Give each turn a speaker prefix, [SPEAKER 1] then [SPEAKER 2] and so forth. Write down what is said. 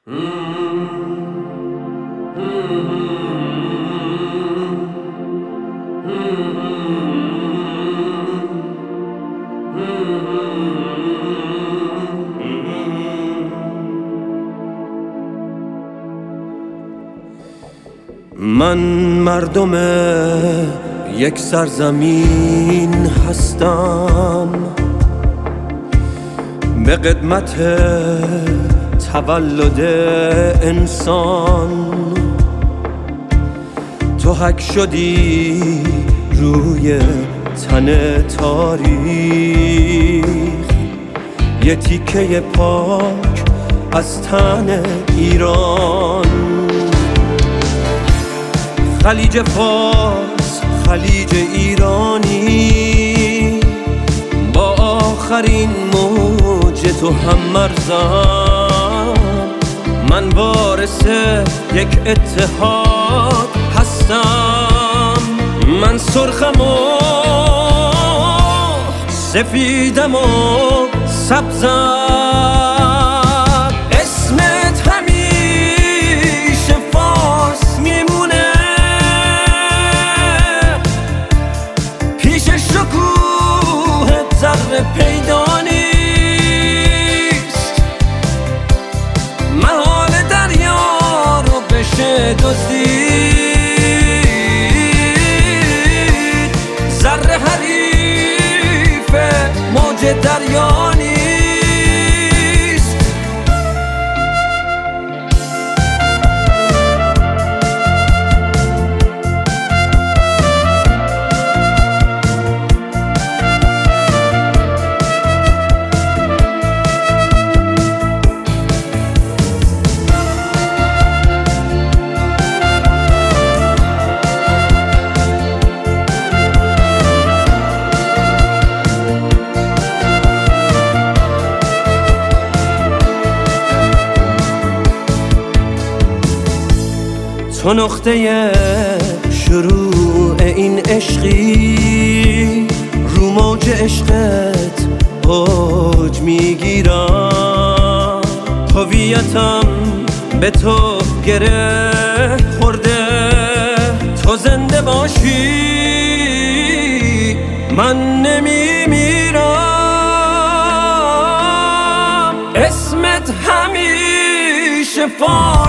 [SPEAKER 1] من مردم یک سرزمین هستم، به قدمت تولد انسان. تو حک شدی روی تن تاریخ، یه تیکه پاک از تن ایران. خلیج فارس، خلیج ایرانی، با آخرین موج تو هم مرزم. من وارث یک اتحاد هستم. من سرخم و سفیدم و سبزم. اسمت همیشه فارس میمونه، پیش شکوه ذره پیدا نیست. محال دریا رو بشه دزدید، ذره حریف موج دریا نیست. تو نقطه شروع این عشقی، رو موج عشقت اوج میگیرم. هویتم به تو گره خورده، تو زنده باشی من نمیمیرم. اسمت همیشه